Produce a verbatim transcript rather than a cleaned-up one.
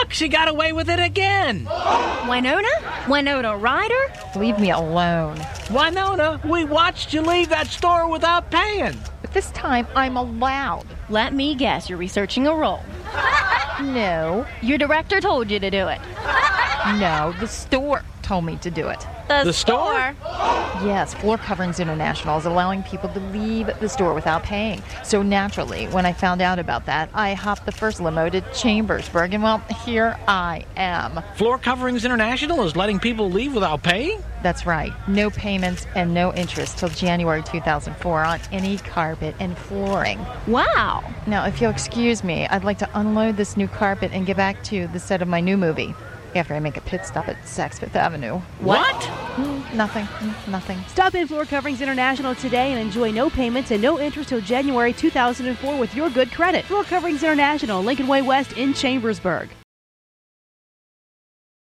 Look, she got away with it again. Winona? Winona Ryder? Leave me alone. Winona, we watched you leave that store without paying. But this time, I'm allowed. Let me guess, you're researching a role. No. Your director told you to do it. No, the store told me to do it. The, The store? Yes, Floor Coverings International is allowing people to leave the store without paying. So naturally, when I found out about that, I hopped the first limo to Chambersburg, and well, here I am. Floor Coverings International is letting people leave without paying? That's right. No payments and no interest till January two thousand four on any carpet and flooring. Wow. Now, if you'll excuse me, I'd like to unload this new carpet and get back to the set of my new movie after I make a pit stop at Saks Fifth Avenue. What? Mm, nothing. Mm, nothing. Stop in Floor Coverings International today and enjoy no payments and no interest till January two thousand four with your good credit. Floor Coverings International, Lincoln Way West in Chambersburg.